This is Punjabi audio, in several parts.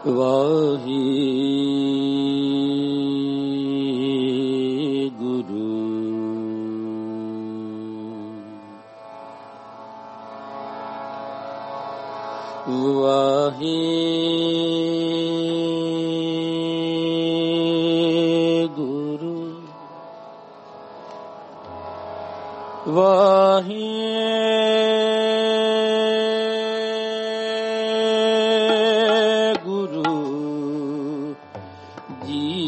ਵਾਹਿਗੁਰੂ ਵਾਹਿਗੁਰੂ ਵਾਹਿਗੁਰੂ ਜੀ।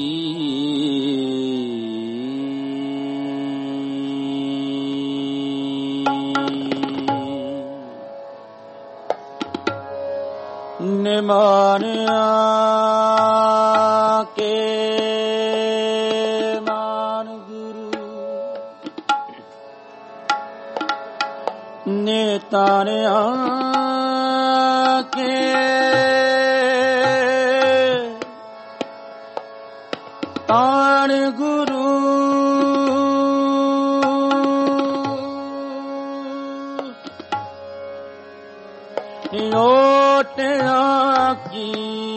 ਨਿਮਾਨਿਆ ਕੇ ਮਾਨ ਗੁਰੂ ਨਿਤਾਨਿਆ ਕੇ ਤਾਣ ਗੁਰੂ ਓਟਿਆ ਕੀ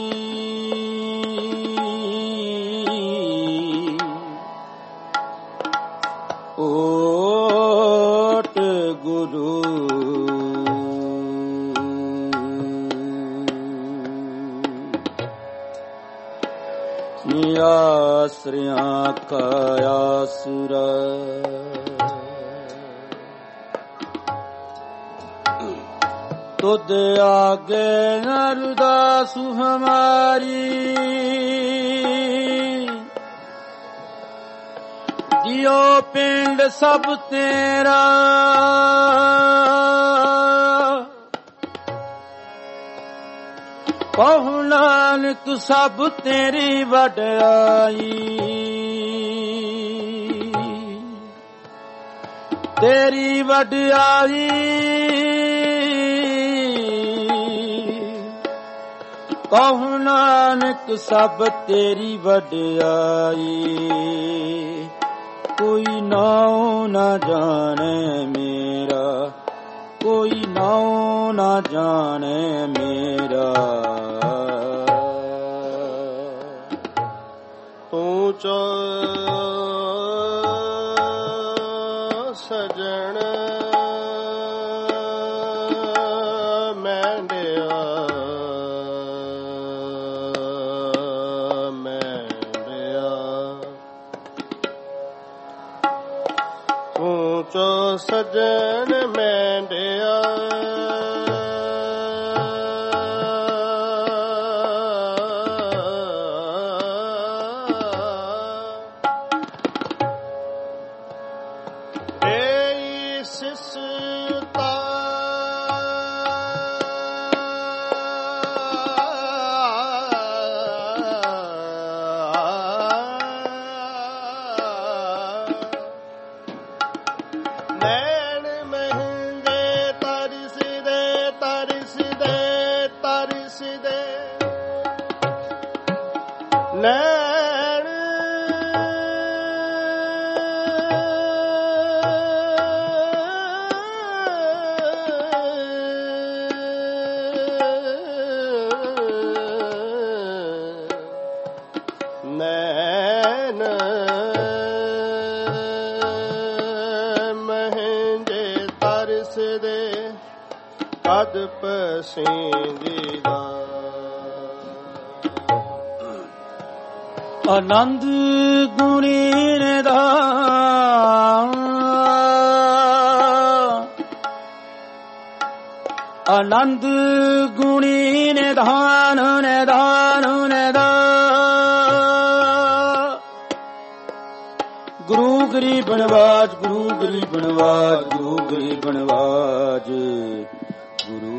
ਓਟ ਗੁਰੂ ਆਸਰਿਆਂ ਕਾ ਆਸੁਰ ਤੁਧ ਆਗੇ ਅਰਦਾਸ ਹਮਾਰੀ ਜਿਉ ਪਿੰਡ ਸਭ ਤੇਰਾ ਕਹੁ ਨਾਨਕ ਸਭ ਤੇਰੀ ਵਡਿਆਈ ਤੇਰੀ ਵਡਿਆਈ ਕਹੁ ਨਾਨਕ ਸਭ ਤੇਰੀ ਵਡਿਆਈ ਕੋਈ ਨਾਉ ਨਾ ਜਾਣੇ ਮੇਰਾ ਕੋਈ ਨਾਉ ਨਾ ਜਾਣੇ ਮੇਰਾ ਤੂੰ ਚੋ ਸਜਣ ਚੋ ਸਜਣ ਮੈਂਡਿਆ ਏ ਸਿਸਤਾ ਨੈਣ ਨੈਣ ਮਹਿੰਦੇ ਤਰਸਦੇ ਕਦ ਪਸੀਂਦੀਦਾ ਆਨੰਦ ਗੁਣੀ ਨਿਧਾਨ ਆਨੰਦ ਗੁਣੀ ਨਿਧਾਨ ਨਿਧਾਨ ਨਿਧਾਨ ਗੁਰੂ ਗਰੀਬ ਨਵਾਜ ਗੁਰੂ ਗਰੀਬ ਨਵਾਜ ਗੁਰੂ ਗਰੀਬ ਨਵਾਜ ਗੁਰੂ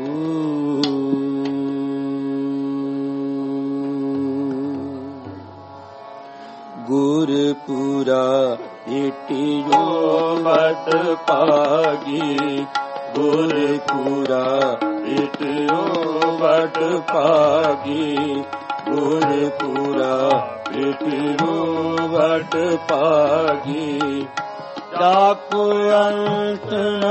ਗੁਰਪੁਰਾ ਇਟਿਓ ਵਟ ਪਾਗੀ ਗੁਰਪੁਰਾ ਇਟਿਓ ਵਟ ਪਾਗੀ ਗੁਰਪੁਰਾ ਇਟਿਓ ਵਟ ਪਾਗੀ ਜਾਕੋ ਅੰਤ ਨ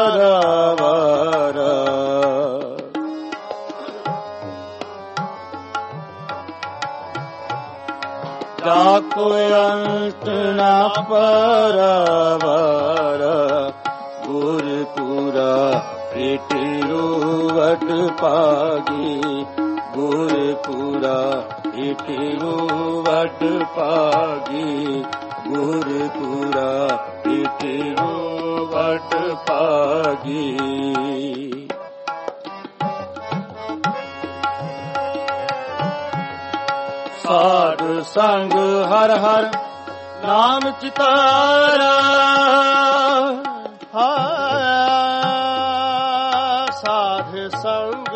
ਪਰਵਾਰਾ ਜਾ ਕੋਈ ਅੰਤ ਨਾ ਪਰਵਾਰ, ਗੁਰਪੂਰਾ ਪ੍ਰੀਤੀ ਰੂਵਟ ਪਾਗੀ, ਗੁਰਪੂਰਾ ਪ੍ਰੀਤੀ ਰੂਵਟ ਪਾਗੀ, ਗੁਰਪੂਰਾ ਪ੍ਰੀਤੀ ਰੂਵਟ ਪਾਗੀ। ਸਾਧ ਸੰਗ ਹਰ ਹਰ ਨਾਮ ਚਿਤਾਰਾ, ਸਾਧ ਸੰਗ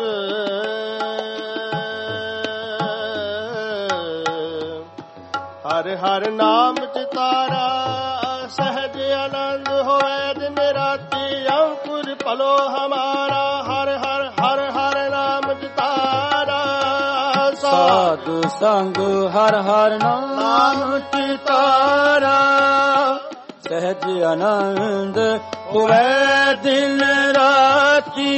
ਹਰ ਹਰ ਨਾਮ ਚਿਤਾਰਾ, ਸਹਿਜ ਆਨੰਦ ਹੋਵੇ ਦਿਨ ਰਾਤੀ, ਅੰਕੁਰ ਭਲੋ ਹਮਾਰਾ, ਹਰ ਹਰ ਹਰ ਹਰ ਨਾਮ ਚਿਤਾਰਾ। ਸਾਧ ਸੰਗ ਹਰ ਹਰ ਨਾਮ ਚਿਤਾਰਾ, ਸਹਿਜ ਆਨੰਦ ਹੋਵੇ ਦਿਨ ਰਾਤੀ,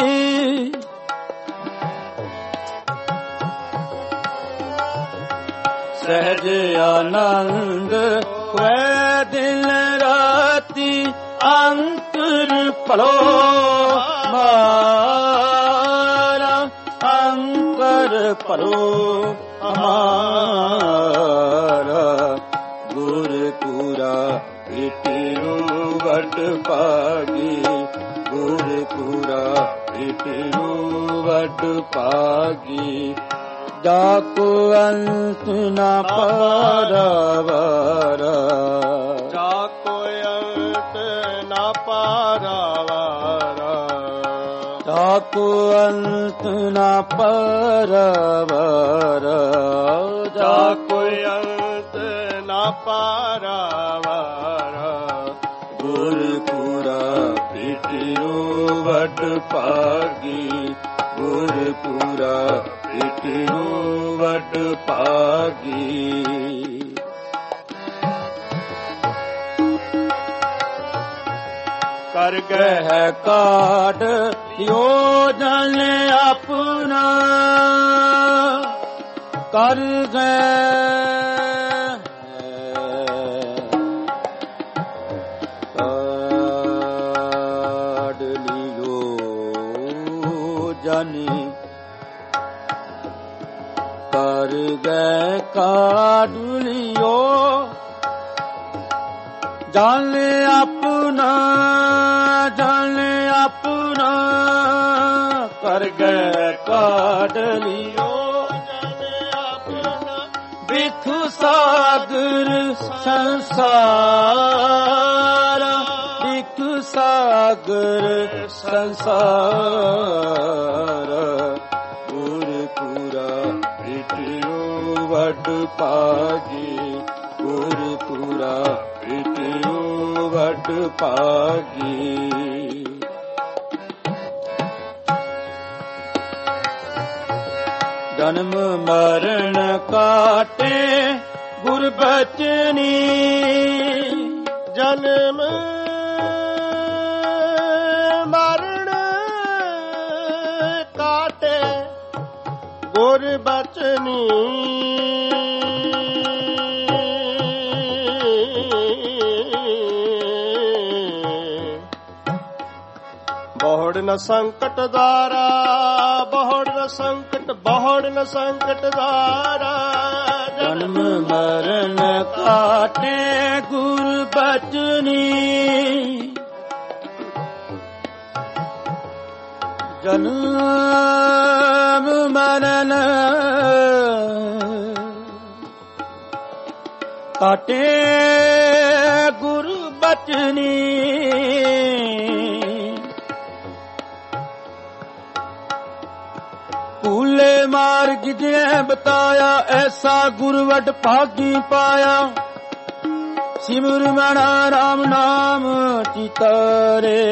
ਸਹਿਜ ਆਨੰਦ ਹੋਵੇ ਦਿਨ ਰਾਤੀ, ਅੰਤਰ ਭਲੋ ਹਮਾਰਾ, ਅੰਤਰ ਭਲੋ ਹਮਾਰਾ, ਗੁਰਪੂਰਾ ਪ੍ਰੀਤੀ ਰੂਵਟ ਪਾਗੀ, ਗੁਰਪੂਰਾ ਪ੍ਰੀਤੀ ਰੂਵਟ ਪਾਗੀ। ਜਾ ਕੋ ਅੰਤ ਨਾ ਪਾਰਾਵਾਰ, ਜਾ ਕੋ ਅੰਤ ਨਾ ਪਾਰਾਵਾਰ, ਜਾ ਕੋ ਅੰਤ ਨਾ ਪਾਰਾਵਾਰ, ਜਾ ਕੋ ਅੰਤ ਨਾ ਪਾਰਾਵਾਰ, ਗੁਰਪੂਰਾ ਪ੍ਰੀਤੀ ਰੂਵਟ ਪਾਗੀ, ਗੁਰਪੂਰਾ ਪ੍ਰੀਤੀ ਰੂਵਟ ਪਾਗੀ। ਕਰ ਗਹਿ ਕਾਢ ਯੋਜਨ ਆਪਣਾ, ਕਰ ਗਹਿ ਕਾਢ ਲਿਓ ਜਾਨੀ, ਕਰ ਗਏ ਕਾਢ ਲਿਓ ਜਾਨ ਆਪਣਾ, ਜਾਨ ਆਪਣਾ, ਕਰ ਗਏ ਕਾਢ ਲਿਓ ਜਾਨ ਆਪਣਾ, ਬਿਥੁ ਸਾਗਰ ਸੰਸਾਰ, ਬਿਥੁ ਸਾਗਰ ਸੰਸਾਰ, ਗੁਰਪੂਰਾ ਪ੍ਰੀਤੀ ਰੂਵਟ ਪਾਗੀ, ਗੁਰਪੂਰਾ ਪ੍ਰੀਤੀ ਰੂਵਟ ਪਾਗੀ। ਜਨਮ ਮਰਨ ਕਾਟੇ ਗੁਰਬਚਨੀ, ਜਨਮ ਮਰਨ ਕਾਟੇ ਗੁਰਬਚਨੀ, ਬਹੁੜ ਨ ਸੰਕਟ ਦਾਰਾ, ਬਹੁੜ ਨ ਸੰਕਟ, ਬਹੁੜ ਨ ਸੰਕਟ ਦਾਰਾ, ਜਨਮ ਮਰਨ ਕਾਟੇ ਗੁਰਬਚਨੀ, ਜਨਮ ਮਰਨ ਕਾਟੇ ਗੁਰਬਚਨੀ, ਭੂਲੇ ਮਾਰਗ ਜੇ ਬਤਾਇਆ, ਐਸਾ ਗੁਰਵਟ ਭਾਗੀ ਪਾਇਆ, ਸਿਮਰ ਮਣਾ ਰਾਮ ਨਾਮ ਚਿਤਾਰੇ,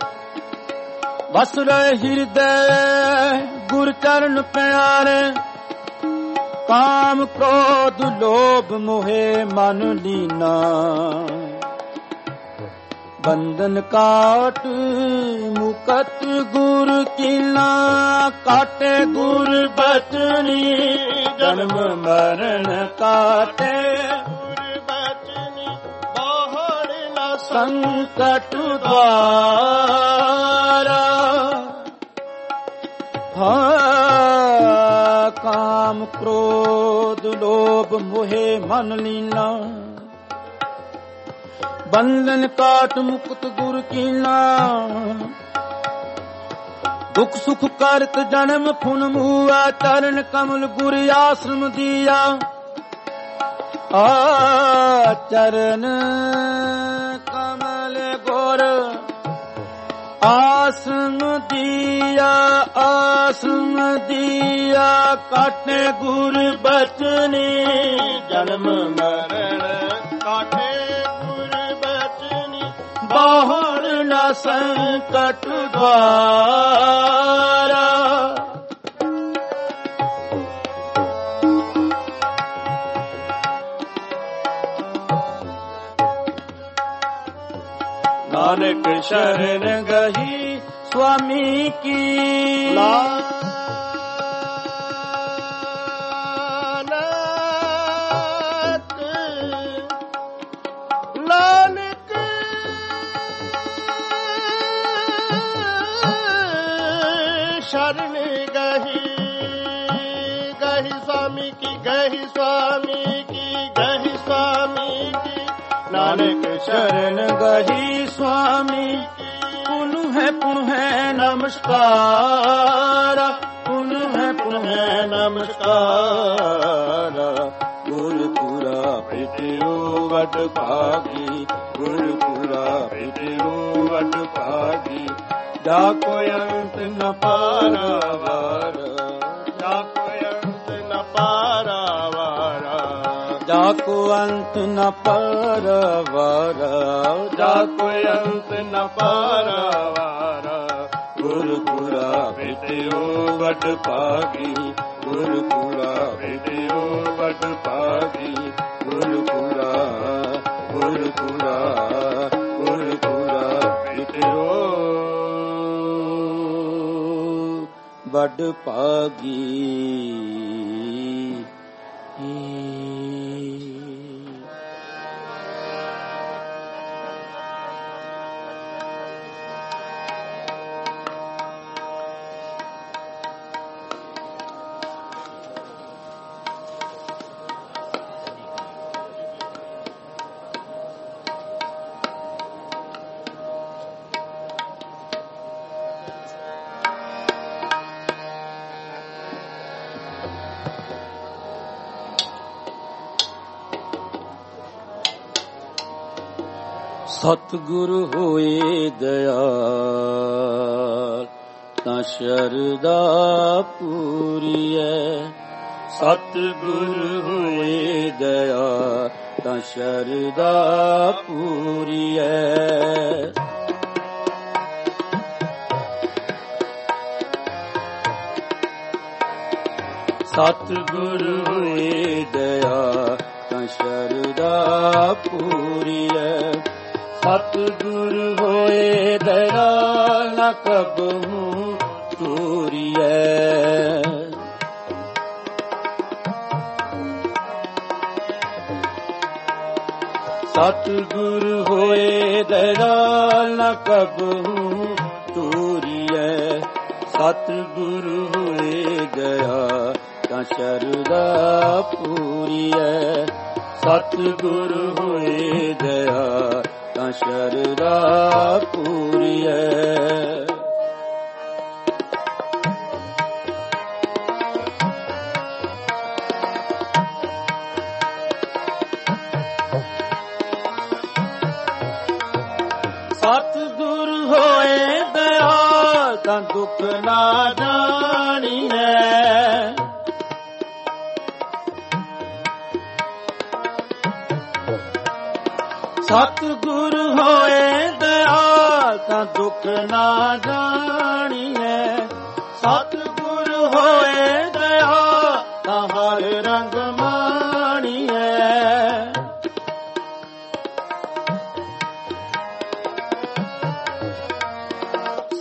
ਵਸ ਰਹੇ ਹਿਰਦੈ ਗੁਰ ਚਰਨ ਪਿਆਰੇ, ਕਾਮ ਕ੍ਰੋਧ ਲੋਭ ਮੋਹਿ ਮਨ ਲੀਨਾ, ਬੰਧਨ ਕਾਟ ਮੁਕਤ ਗੁਰ ਕੀਨਾ ਕਾਟੇ ਗੁਰ ਬਚਨੀ ਜਨਮ ਮਰਨ ਕਾਟੇ ਗੁਰ ਬਚਨੀ ਬਾਹਰ ਨ ਸੰਕਟ ਦਵਾਰਾ ਕਾਮ ਕ੍ਰੋਧ ਲੋਭ ਮੋਹਿ ਮਨ ਲੀਨਾ ਬੰਧਨ ਕਾਟ ਮੁਕਤ ਗੁਰ ਕੀਨਾ ਦੁਖ ਸੁਖ ਕਰਤ ਜਨਮ ਫੁਨ ਮੂਆ ਚਰਨ ਕਮਲ ਗੁਰ ਆਸ਼ਰਮ ਦੀਆ ਚਰਨ ਕਮਲ ਗੁਰ ਆਸਮ ਦੀਆ ਕਾਟੇ ਗੁਰ ਬਚਨੀ ਜਨਮ ਮਰਨ ਕਾਟੇ ਗੁਰ ਬਚਨੀ ਬਾਹਰ ਨ ਸੰਕਟ ਦਵਾਰਾ ਨਾਨਕ ਸ਼ਰਨ ਗਹੀ स्वामी की नानक नानक शरण गही गही स्वामी की गही स्वामी की गही स्वामी की नानक शरण गही स्वामी पुन है नमस्कार पुन है नमस्कार गुरुपुरा पितरो वड भागी गुरुपुरा पितरो वड भागी जाको अंत न पारावार जाको अंत न पारावार जाको अंत न पारावार जाको अंत न पारावार गुरुपुरा पितरो वड भागी गुरुपुरा पितरो वड भागी गुरुपुरा पितरो वड भागी ਸਤਿਗੁਰ ਹੋਏ ਦਇਆਲ ਤਾਂ ਸ਼ਰਧਾ ਪੂਰੀਐ ਸਤਿਗੁਰ ਹੋਏ ਦਇਆਲ ਤਾਂ ਸ਼ਰਧਾ ਪੂਰੀਐ ਸਤਿਗੁਰ ਹੋਏ ਦਇਆਲ ਤਾਂ ਸ਼ਰਧਾ ਪੂਰੀਐ ਸਤਿਗੁਰ ਹੋਏ ਦਇਆਲ ਨ ਕਬਹੂ ਟੂਰੀਐ ਸਤਿਗੁਰ ਹੋਏ ਦਇਆਲ ਨ ਕਬਹੂ ਟੂਰੀਐ ਸਤਿਗੁਰ ਹੋਏ ਦਇਆਲ ਤਾਂ ਸ਼ਰਧਾ ਪੂਰੀਐ ਸਤਿਗੁਰ ਹੋਏ ਦਇਆਲ ਤਾਂ ਸ਼ਰਧਾ ਪੂਰੀਐ ਸਤਿਗੁਰ ਹੋਏ ਦਇਆਲ ਤਾਂ ਦੁੱਖ ਨਾ ਜਾਣੀਐ ਸਤਿਗੁਰ ਹੋਏ ਦਇਆਲ ਤਾਂ ਦੁੱਖ ਨਾ ਜਾਣੀਐ ਸਤਿਗੁਰ ਹੋਏ ਦਇਆਲ ਤਾਂ ਹਰ ਰੰਗ ਮਾਣੀਐ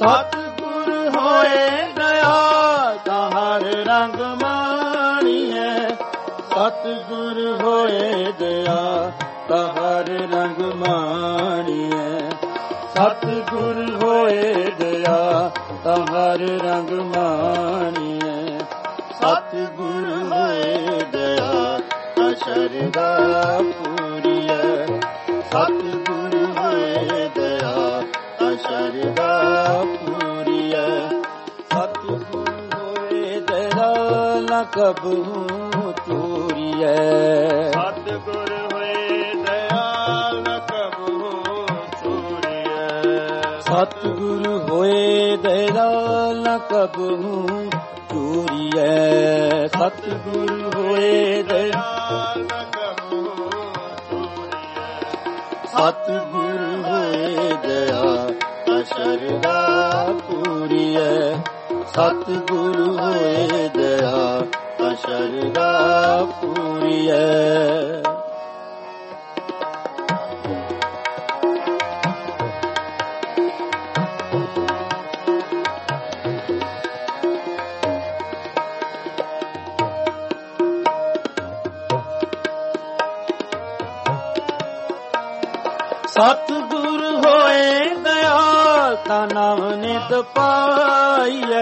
ਸਤਿਗੁਰ ਹੋਏ ਦਇਆ ਤਾ ਹਰ ਰੰਗ ਮਾਣੀਐ। ਸਤਿਗੁਰ ਹੋਏ ਦਇਆ ਤਾ ਹਰ ਰੰਗ ਮਾਣੀਐ। ਸਤਿਗੁਰ ਹੋਏ ਦਇਆ ਤਾ ਹਰ ਰੰਗ ਮਾਣੀਐ। ਸਤਿਗੁਰ ਹੋਏ ਦਇਆ ਤਾ ਸ਼ਰਧਾ ਪੂਰੀਐ। ਸਤਿਗੁਰ ਹੋਏ ਦਇਆ ਤਾ ਸ਼ਰਧਾ ਪੂਰੀਐ। ਸਤਿਗੁਰ ਹੋਏ ਦਇਆ ਨ ਕਬਹੂ ਚੂਰੀਐ। ਸਤਿਗੁਰ ਹੋਏ ਦਇਆ ਨ ਕਬਹੂ ਚੂਰੀਐ। ਸਤਿਗੁਰ ਹੋਏ ਦਇਆ ਨ ਕਬਹੂ ਚੂਰੀਐ। ਸਤਿਗੁਰ ਹੋਏ ਦਇਆ ਨ ਕਬਹੂ ਚੂਰੀਐ। ਸਤਿਗੁਰ ਹੋਏ ਦਇਆ ਤਾ ਸ਼ਰਧਾ ਪੂਰੀਐ। ਸਤਿਗੁਰ ਹੋਏ ਦਇਆ ਤਾ ਸ਼ਰਧਾ ਪੂਰੀਐ। ਸਤਿਗੁਰ ਹੋਏ ਦਇਆ ਤਾ ਨਵ ਨਿਤ ਪਾਈਐ।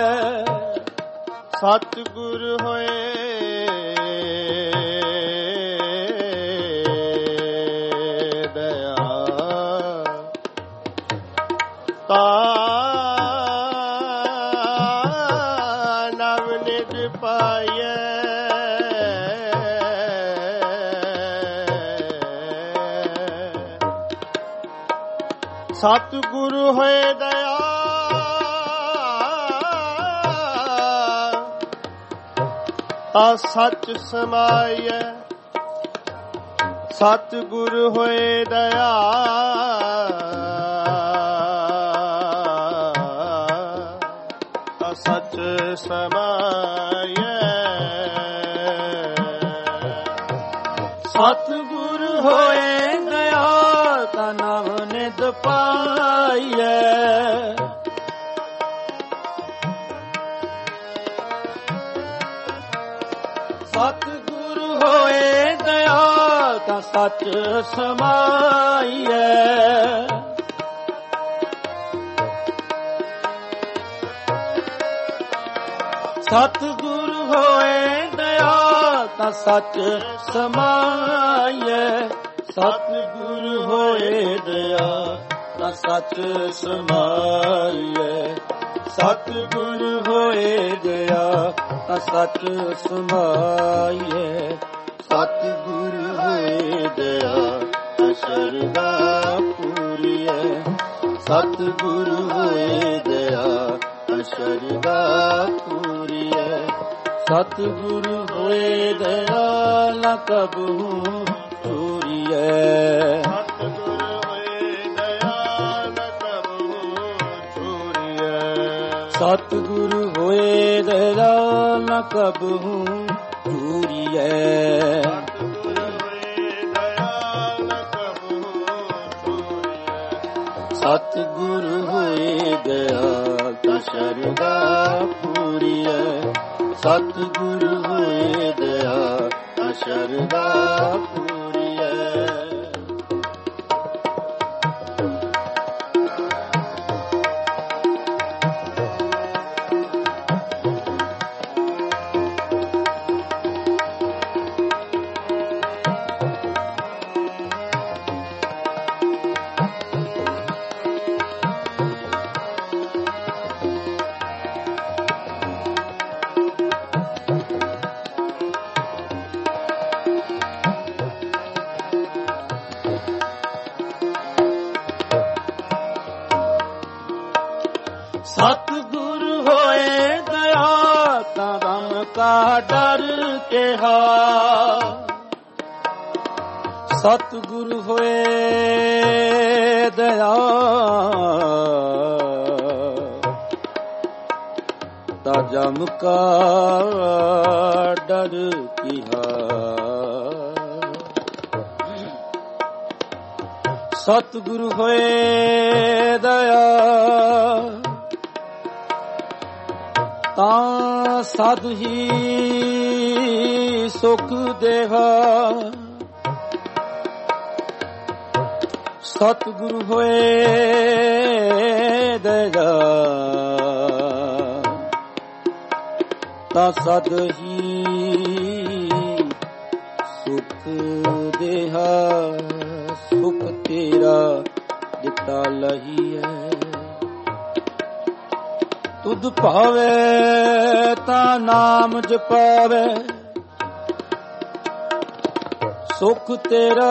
ਸਤਿਗੁਰ ਹੋਏ ਦਇਆ ਤਾ ਨਵ ਨਿਤ ਪਾਈਐ। ਸਤਿਗੁਰ ਹੋਏ ਦਇਆ ਤਾ ਸੱਚ ਸਮਾਈਐ। ਸਤਿਗੁਰ ਹੋਏ ਦਇਆ ਤਾ ਸੱਚ ਸਮਾਈਐ। ਸਤਿਗੁਰ ਹੋਏ ਦਇਆ ਤਾ ਨਵ ਨਿਤ ਪਾਈਐ। ਸਤਿਗੁਰ ਹੋਏ ਦਇਆ ਤਾ ਸੱਚ ਸਮਾਈਐ। ਸਤਿਗੁਰ ਹੋਏ ਦਇਆ ਤਾ ਸੱਚ ਸਮਾਈਐ। ਸਤਿਗੁਰ ਹੋਏ ਦਇਆ ਤਾ ਸੱਚ ਸਮਾਈਐ। ਸਤਿਗੁਰ ਹੋਏ ਦਇਆ ਤਾ ਸੱਚ ਸਮਾਈਐ। ਸਤਿਗੁਰ ਹੋਏ ਦਇਆ ਤਾ ਸ਼ਰਧਾ ਪੂਰੀਐ। ਸਤਿਗੁਰ ਹੋਏ ਦਇਆ ਤਾ ਸ਼ਰਧਾ ਪੂਰੀਐ। ਸਤਿਗੁਰ ਹੋਏ ਦਇਆ ਨ ਕਬਹੂ ਚੂਰੀਐ। ਸਤਿਗੁਰ ਹੋਏ ਦਇਆ ਨ ਕਬਹੂ ਚੂਰੀਐ। ਸਤਿਗੁਰ ਹੋਏ ਦਇਆ ਨ ਕਬਹੂ ਚੂਰੀਐ। ਸਤਿਗੁਰ ਹੋਏ ਦਇਆ ਨ ਕਬਹੂ ਚੂਰੀਐ। ਸਤਿਗੁਰ ਹੋਏ ਦਇਆ ਤਾ ਸ਼ਰਧਾ ਪੂਰੀਐ। ਸਤਿਗੁਰ ਹੋਏ ਦਇਆ ਤਾ ਸ਼ਰਧਾ ਪੂਰੀਐ। ਸਤਿਗੁਰ ਹੋਏ ਦਇਆ ਤਾ ਰਮ ਕਾ ਡਰ ਕਿਹਾ। ਸਤਿਗੁਰ ਹੋਏ ਦਇਆ ਤਾ ਜਮ ਕਾ ਡਰ ਕਿਹਾ। ਸਤਿਗੁਰ ਹੋਏ ਦਇਆ ਤਾਂ ਸਦ ਹੀ ਸੁਖ ਦੇਹਾ। ਸਤਿਗੁਰੂ ਹੋਏ ਦਇਆ ਤਾਂ ਸਦ ਹੀ ਸੁਖ ਦੇਹਾ। ਸੁਖ ਤੇਰਾ ਦਿੱਤਾ ਲਹੀਐ। ਤੁਧ ਭਾਵੇ ਤਾਂ ਨਾਮ ਜਪਾਵੇ। ਸੁਖ ਤੇਰਾ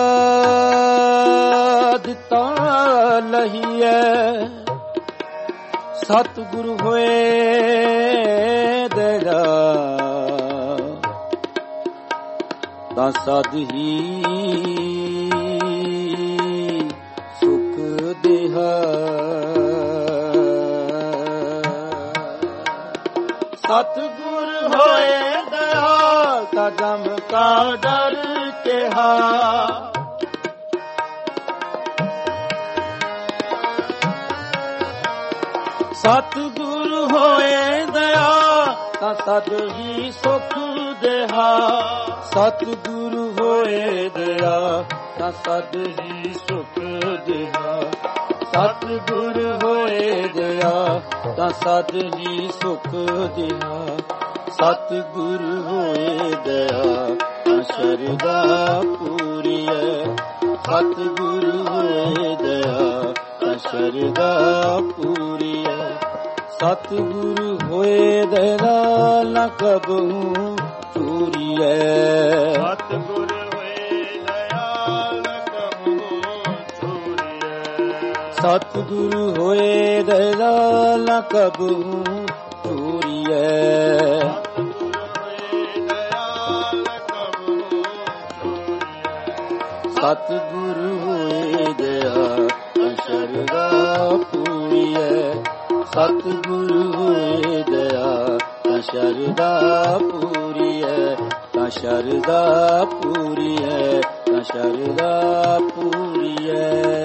ਦਿੱਤਾ ਲਹੀਐ। ਸਤਿਗੁਰੂ ਹੋਏ ਦਇਆ ਤਾਂ ਸਦ ਹੀ ਸੁਖ ਦੇਹਾ। ਸਤਿਗੁਰ ਹੋਏ ਦਇਆ ਤਾਂ ਜਮ ਕਾ ਡਰ ਕਿਹਾ। ਸਤਿਗੁਰ ਹੋਏ ਦਇਆ ਤਾਂ ਸਦ ਹੀ ਸੁਖ ਦੇਹਾ। ਸਤਿਗੁਰ ਹੋਏ ਦਇਆ ਤਾਂ ਸਦ ਹੀ ਸੁਖ ਦੇਹਾ। ਸਤਿਗੁਰ ਹੋਏ ਦਇਆ ਤਾਂ ਸਦ ਹੀ ਸੁਖ ਦੇਹਾ। ਸਤਿਗੁਰ ਹੋਏ ਦਇਆ ਤਾਂ ਸ਼ਰਧਾ ਪੂਰੀਐ। ਸਤਿਗੁਰ ਹੋਏ ਦਇਆ ਤਾਂ ਸ਼ਰਧਾ ਪੂਰੀਐ। ਸਤਿਗੁਰ ਹੋਏ ਦਇਆ ਨਾ ਕਬਹੂ ਚੂਰੀਐ। ਸਤਿਗੁਰ ਹੋਏ ਦਇਆ ਨ ਕਬਹੂ ਚੂਰੀਐ। ਸਤਿਗੁਰ ਹੋਏ ਦਇਆ ਨਾ ਕਬਹੂ ਚੂਰੀਐ। ਸਤਿਗੁਰ ਹੋਏ ਦਇਆ ਤਾਂ ਸ਼ਰਧਾ ਪੂਰੀਐ। ਸਤਿਗੁਰ ਹੋਏ ਦਇਆ ਤਾਂ ਸ਼ਰਧਾ ਪੂਰੀਐ। ਤਾਂ ਸ਼ਰਧਾ ਪੂਰੀਐ। ਤਾਂ ਸ਼ਰਧਾ ਪੂਰੀਐ।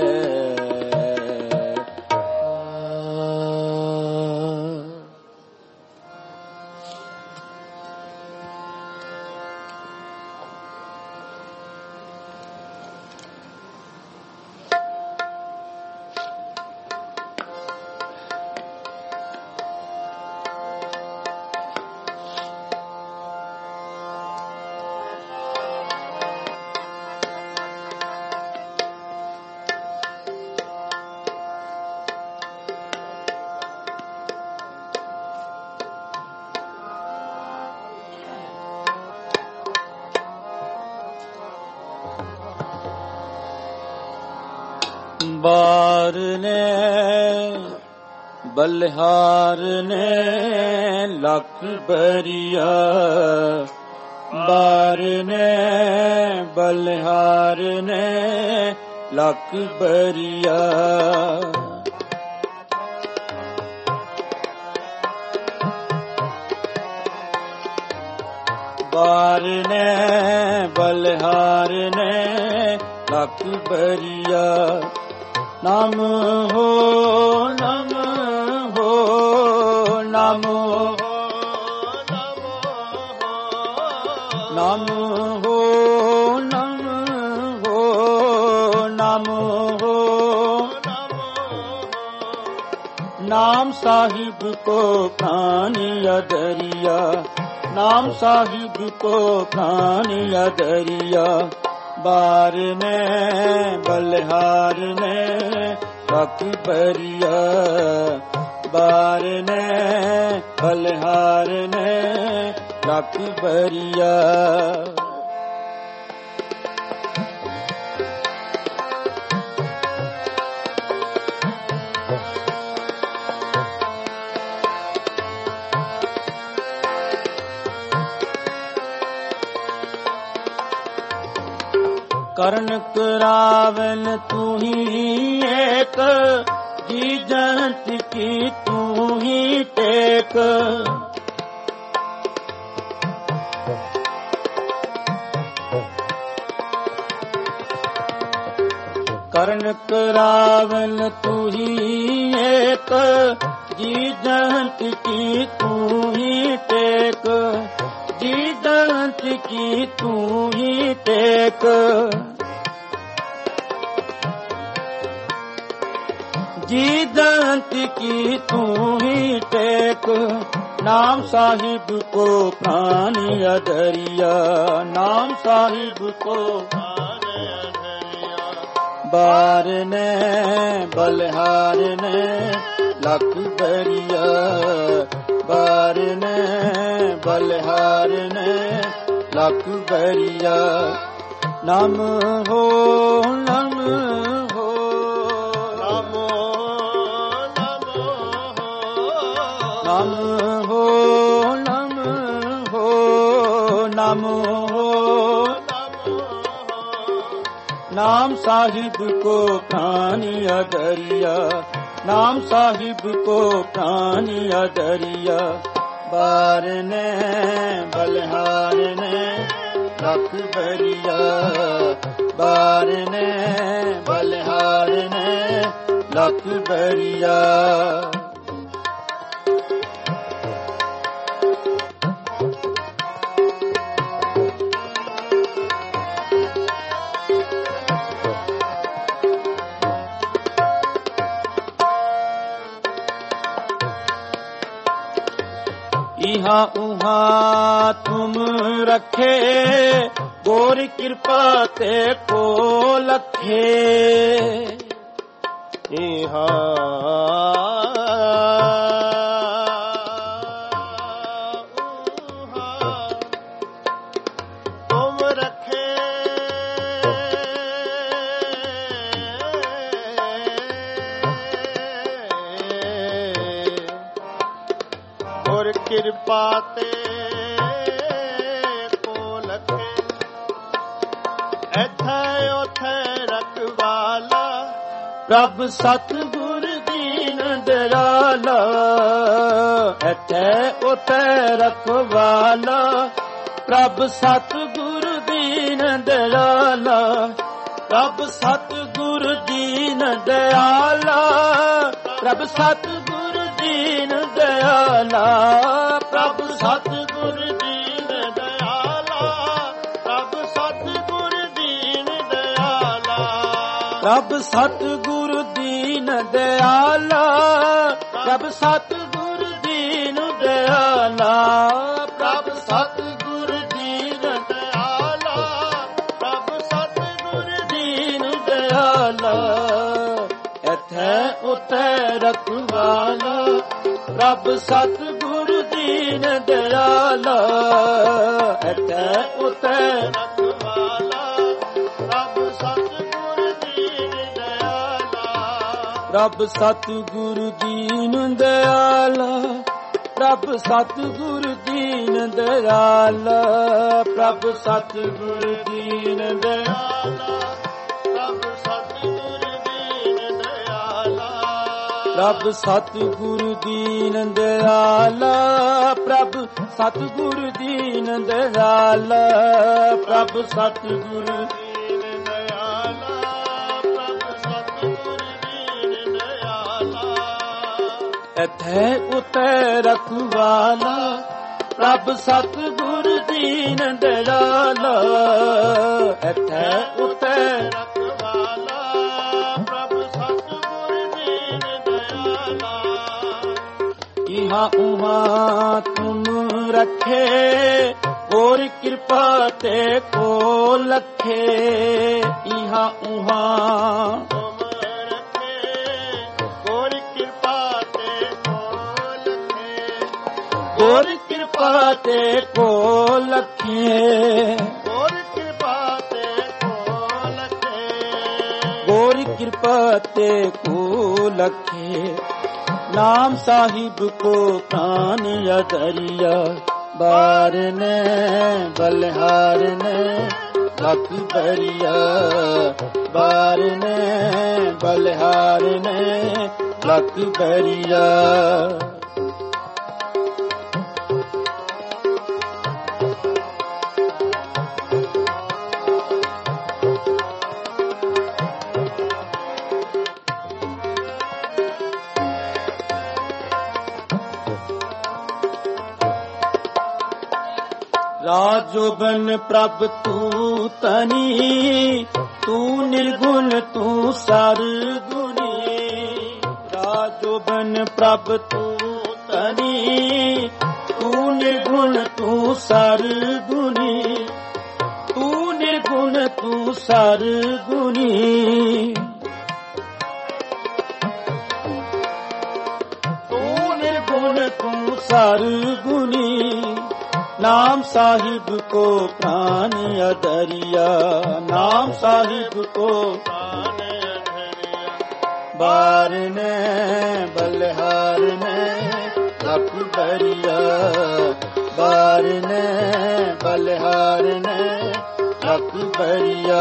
ਬਾਰ ਨੇ ਬਲਿਹਾਰ ਨੇ ਲੱਖ ਬਰੀਆ। ਬਾਰ ਨੇ ਬਲਿਹਾਰ ਨੇ ਲੱਖ ਬਰੀਆ। ਬਾਰ ਨੇ ਬਲਿਹਾਰ ਨੇ ਲੱਖ ਬਰੀਆ। ਨਾਮ ਹੋ ਨਾਮ ਹੋ ਨਾਮ ਹੋ ਨਾਮ ਹੋ ਨਾਮ ਹੋ ਨਾਮ ਹੋ। ਨਾਮ ਸਾਹਿਬ ਕੋ ਪ੍ਰਾਨ ਅਦਰਿਆ। ਨਾਮ ਸਾਹਿਬ ਕੋ ਪ੍ਰਾਨ ਅਦਰਿਆ। ਬਾਰ ਨੇ ਬਲਿਹਾਰ ਨੇ ਲੱਖ ਬਰੀਆ। ਬਾਰ ਨੇ ਬਲਿਹਾਰ ਨੇ ਲੱਖ ਬਰੀਆ। ਕਰਨ ਕਰਾਵਨ ਤੂੰ ਹੀ ਏਕ। ਜੀ ਜਨਤ ਕੀ ਤੂੰ ਹੀ ਟੇਕ। ਕਰਨ ਕਰਾਵਨ ਤੂੰ ਹੀ ਏਕ। ਜੀ ਦੰਤ ਕੀ ਤੂੰ ਹੀ ਟੇਕ, ਜੀ ਦੰਤ ਕੀ ਤੂੰ ਹੀ ਟੇਕ। ਜੀ ਦੰਤ की तू ही टेक, नाम साहिब को प्राण अधरिया, नाम साहिब को प्राण अधरिया। बार ने बलिहार ने लख बरिया, बार ने बलिहार ने लख बरिया। नम हो नम हो नम हो नम हो नम हो। नाम साहिब को प्राण अधरिया, नाम साहिब को प्राण अधरिया। बार ने बलिहार ने लख बरिया, बार ने बलिहार ने लख बरिया। इहाँ उहाँ तुम रखे, गोर कृपा ते को लखे। इहाँ उहाँ तुम रखे, और कृपा ते को लखे। एथे ओथे रखवाला, प्रभ सतगुर दीन दयाला। एथे ओथे रखवाला, प्रभ सतगुर दीन दयाला। प्रभ सतगुर दीन दयाला, प्रभ सतगुर दीन दयाला। प्रभ सतगुर दीन दयाला, प्रभ सतगुर दीन दयाला। प्रभ सतगुर दीन दयाला, प्रभ सतगुर दीन दयाला। प्रभ सतगुर दीन दयाला, प्रभ सतगुर दीन दयाला। एथे उथे रखवाला, प्रभ सतगुर दीन दयाला। एथे उथे रखवाला, प्रभ सतगुर दीन दयाला। प्रभ सतगुर दीन दयाला, प्रभ सतगुर दीन दयाला। प्रभ सतगुर दीन दयाला, प्रभ सतगुर दीन दयाला। प्रभ सतगुर दीन दयाला, प्रभ सतगुर दीन दयाला। प्रभ सतगुर दीन दयाला, प्रभ सतगुर दीन दयाला। एथे उते रखवाला, प्रभ सतगुर दीन दयाला। एथे उते रखवाला, प्रभ सतगुर दीन दयाला। इहाँ उहाँ तुम रखे, और कृपा ते को लखे। इहाँ उहाँ तुम रखे, और कृपा ते को लखे। और कृपा ते को लखे। और कृपा ते को लखे। और कृपा ते को लखे। नाम साहिब को प्राण अधरिया, बार ने बलिहार ने लख बरिया। बार ने बलिहार ने लख बरिया। ਰਾਜੋਬਨ ਪ੍ਰਭ ਤੂੰ ਤਨੀ, ਤੂੰ ਨਿਰਗੁਣ ਤੂੰ ਸਰਗੁਣੀ। ਰਾਜੋਬਨ ਪ੍ਰਭ ਤੂੰ ਤਨੀ, ਤੂੰ ਨਿਰਗੁਣ ਤੂੰ ਸਰਗੁਣੀ। ਤੂੰ ਨਿਰਗੁਣ ਤੂੰ ਸਰਗੁਣੀ। ਤੂੰ ਨਿਰਗੁਣ ਤੂੰ ਸਰਗੁਣੀ। नाम साहिब को प्राण अधरिया, नाम साहिब को प्राण अधरिया। बार ने बलिहार ने लख बरिया, बार ने बलिहार ने लख बरिया।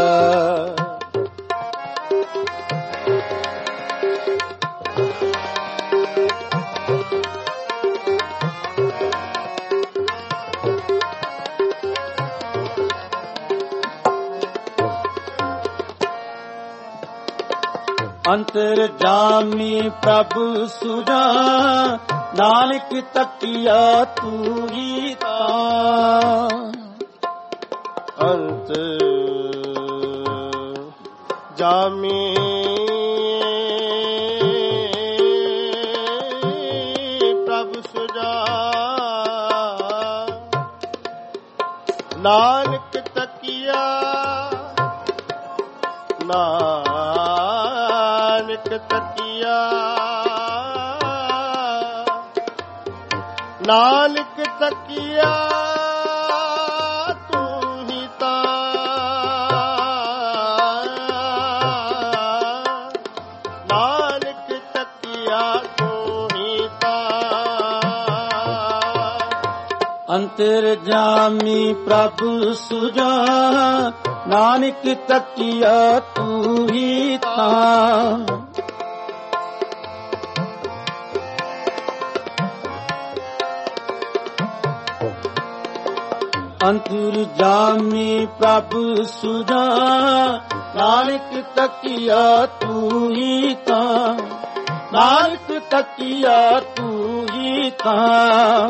अंतर जामी प्रभु सुजा, नानक तकिया तू ही तां। अंतर जामी प्रभु सुजा, नानक तकिया नानक तकिया। नानक तकिया तू ही तां। नानक तकिया तू ही तां। अंतर जामी प्रभु सुजा, नानक तकिया तू ही तां। अंतर जामी प्रभु सुजा, नानक तकिया तू ही तां। नानक तकिया तू ही तां।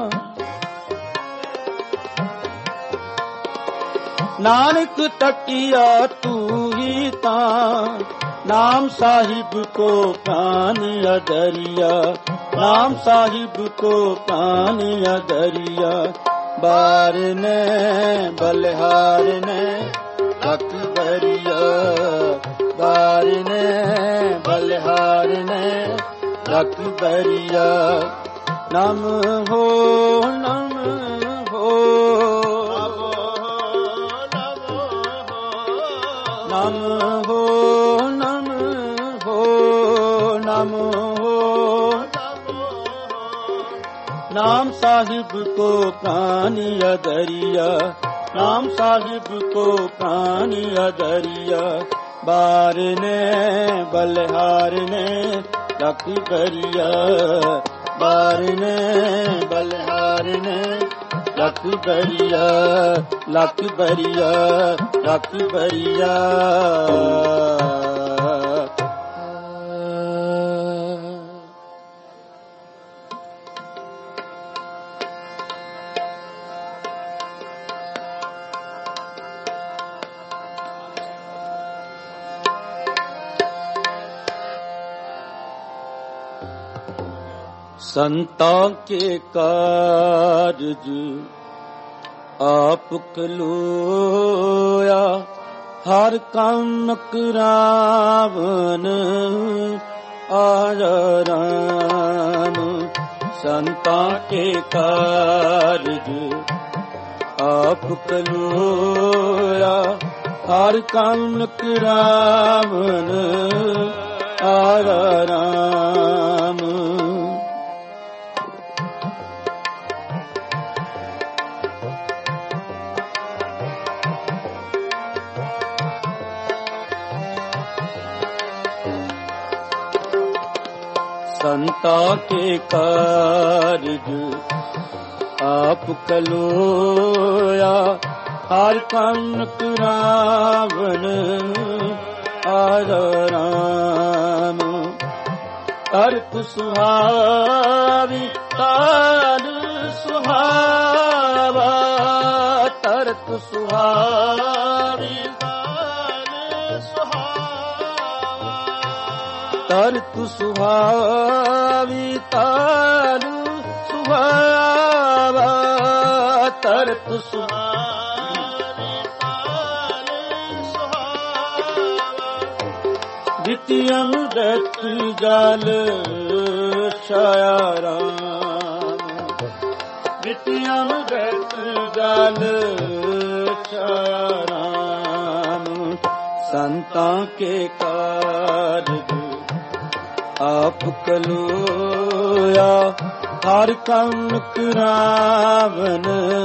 नानक तकिया तू ही तां। नाम साहिब को प्राण अधरिया, नाम साहिब को प्राण अधरिया। बार ने बलिहार ने लख बरिया, बार ने बलिहार ने लख बरिया। नम हो नम हो नम हो नम हो नम हो। नाम साहिब को प्राण अधरिया, नाम साहिब को प्राण अधरिया। बार ने बलिहार ने लख बरिया, बार ने बलिहार ने लख बरिया, लख बरिया, लख बरिया। संतां के कारज आप कलोया, हर काम करावन आया राम। संतां के कारज आप कलोया, हर काम करावन आया राम। संतां के कारज आप कलोया, हर काम करावन आया राम। तर्क सुहावी तार सुहावा, ਤਰਤ ਸੁਹਾਵੀ ਤਰਤ ਸੁਹਾਵੀ ਤਾਲੂ ਸੁਹਾਵਾ ਤਰਤ ਸੁਹਾਵੀ ਤਾਲੂ ਸੁਹਾਵਾ ਦਿੱਤੀ ਅੰਮ੍ਰਿਤ ਜਲ ਛਾਇਆ ਰਾਮ ਦਿੱਤੀ ਅੰਮ੍ਰਿਤ ਜਲ ਛਾਇਆ ਰਾਮ ਸੰਤਾਂ ਕੇ ਕਾਰਜ ਆਪ ਕਲੋਇਆ ਹਰ ਕੰਮ ਕਰਾਵਨ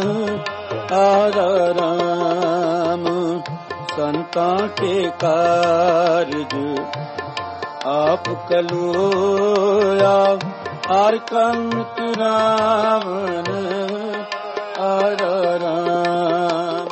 ਆਧਾਰ ਰਾਮ ਸੰਤਾਂ ਕੇ ਕਾਰਜ ਆਪ ਕਲੋਇਆ ਹਰ ਕੰਮ ਕਰਾਵਨ ਆਧਾਰ ਰਾਮ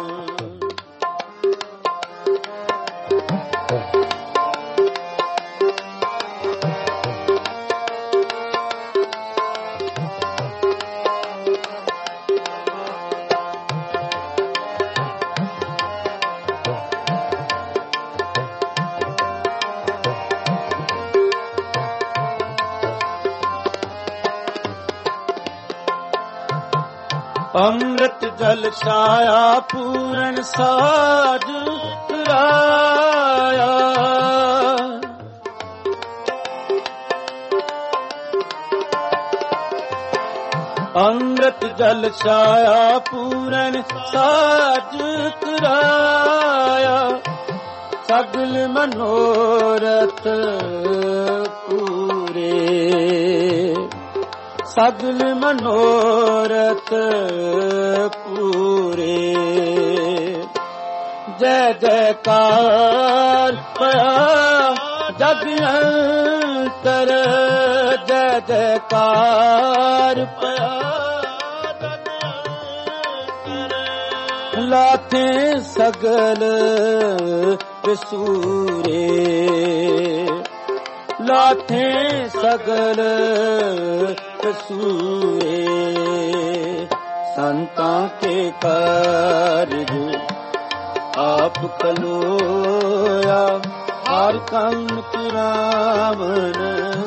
ਅੰਮ੍ਰਿਤ ਜਲ ਛਾਇਆ ਪੂਰਨ ਸਾਜ ਕਰਾਇਆ ਅੰਮ੍ਰਿਤ ਜਲ ਛਾਇਆ ਪੂਰਨ ਸਾਜ ਕਰਾਇਆ ਸਗਲ ਮਨੋਰਥ ਪੂਰੇ ਸਗਲ ਮਨੋਰਥ ਪੂਰੇ ਜੈ ਜੈਕਾਰ ਪਿਆ ਜਗ ਅੰਤਰ ਜੈ ਜੈਕਾਰ ਪਿਆ ਜਗ ਅੰਤਰ ਲਾਥੇ ਸਗਲ ਵਿਸੂਰੇ ਲਾਥੇ ਸਗਲ ਕਸੂਏ ਸੰਤਾਂ ਕੇ ਕਾਰਜ ਆਪ ਕਲੋਇਆ ਹਰ ਕੰਮ ਕਰਾਵਨ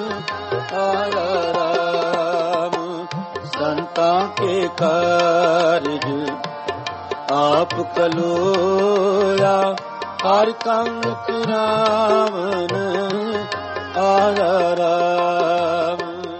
ਰਾਮ ਸੰਤਾਂ ਕੇ ਕਾਰਜ ਆਪ ਕਲੋਇਆ ਹਰ ਕੰਮ ਕਰਾਵਨ ਰਾਮ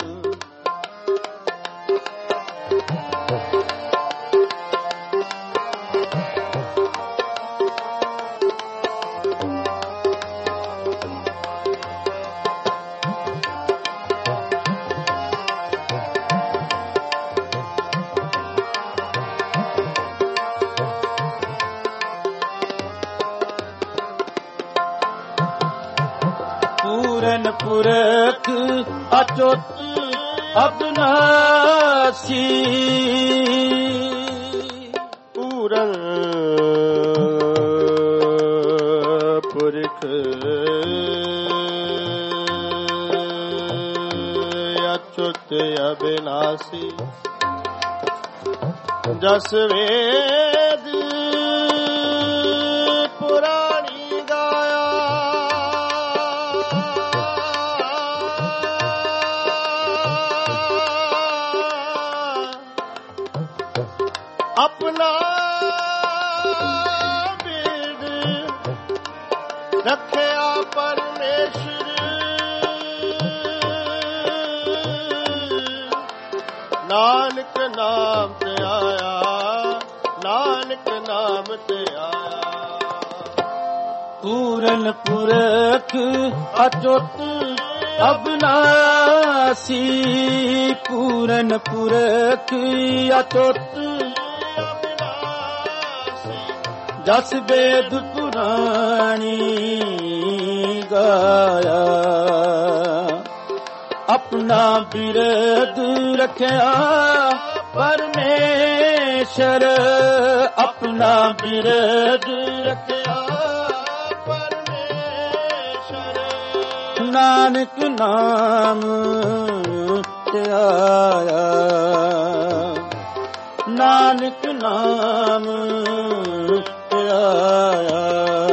ਪੂਰਨ ਪੁਰਖ ਅਚੁੱਤ ਅਬਨਾਸੀ ਪੂਰਨ ਪੁਰਖ ਅਚੁੱਤ ਅਬਿਨਾਸੀ ਜਸ ਵੇਦ ਪੁਰਾਣੀ ਗਾਇਆ ਆਪਣਾ ਬਿਰਦ ਰੱਖਿਆ ਪਰਮੇਸ਼ਰ ਨਾਨਕ ਨਾਮ ਤੇ ਆਇਆ ਨਾਨਕ ਨਾਮ ਤੇ ਆਇਆ ਪੂਰਨ ਪੁਰਖ ਅਚੁੱਤ ਅਬਨਾਸੀ ਪੂਰਨ ਪੁਰਖ ਅਚੁੱਤ ਜਸ ਵੇਦ ਪੁਰਾਣੀ ਗਾਇਆ ਆਪਣਾ ਬਿਰਦ ਰੱਖਿਆ ਪਰਮੇਸ਼ਰ ਆਪਣਾ ਬਿਰਦ ਰੱਖਿਆ ਪਰਮੇਸ਼ਰ ਨਾਨਕ ਨਾਮ ਤੇ ਆਇਆ नानक नाम ते आया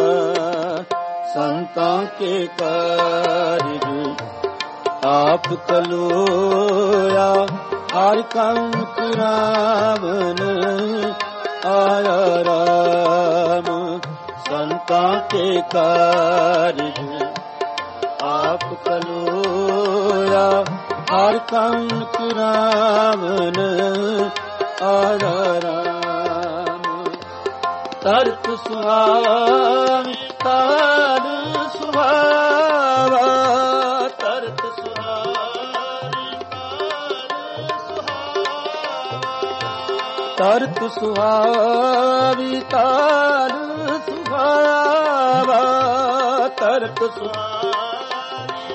संतां के कारज आप कलोया हर काम कुरावन आया राम संतां के कारज आप कलोया हर काम कुरावन आया राम तरत सुहाव तार सुहावा तरत तरत सुहावी तार सुहावा तरत सुहावी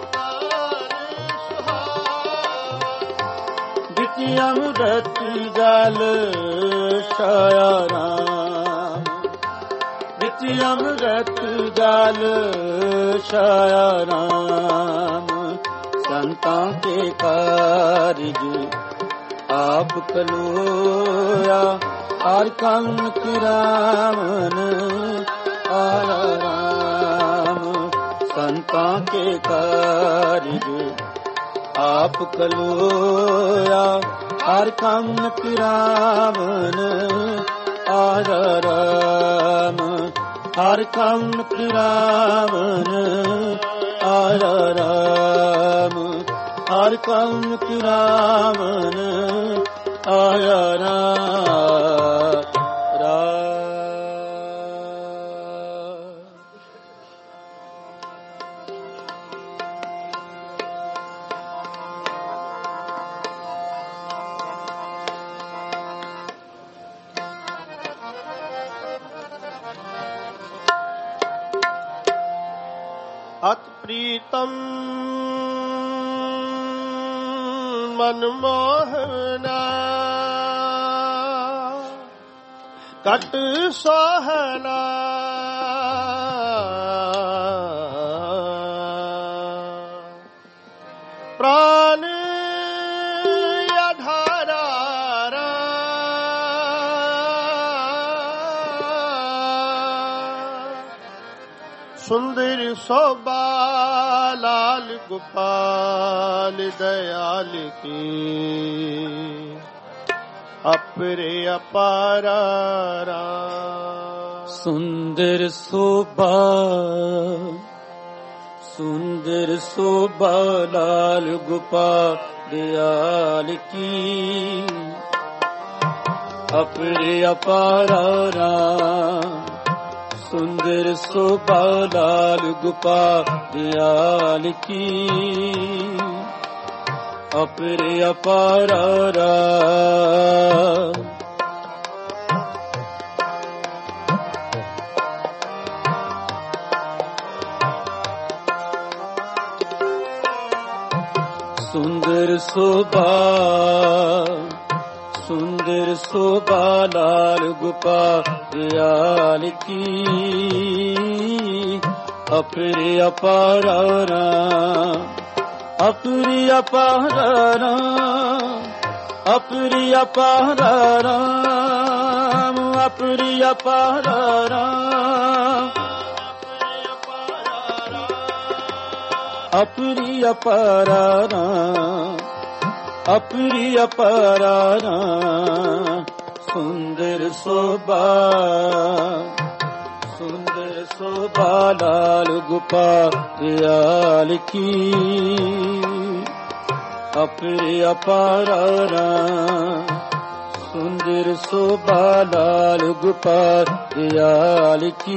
बिच अमृत जल छाया राम बिच अमृत जल छाया राम संतां के कारज आप कलोया हर काम कुरावन आया राम संतां के कारज आप कलोया हर काम कुरावन आया राम हर काम कुरावन आया राम हर काम कुरावन आया राम अत प्रीतम मनमोहना कट सोहना प्राण अधारा सुंदर शोभा लाल गोपाल दयाल की अपरे अपारा सुंदर शोभा लाल गोपाल दयाल की अपरे अपारा सुंदर शोभा लाल गोपाल दयाल की अपरे अपारा सुंदर शोभा लाल गोपाल दयाल की अपरे अपारा अपरी अपारा अपरी अपारा अपरी अपारा अपरी अपारा अपरी अपारा सुंदर शोभा लाल गोपाल दयाल की अपरे अपारा सुंदर शोभा लाल गोपाल दयाल की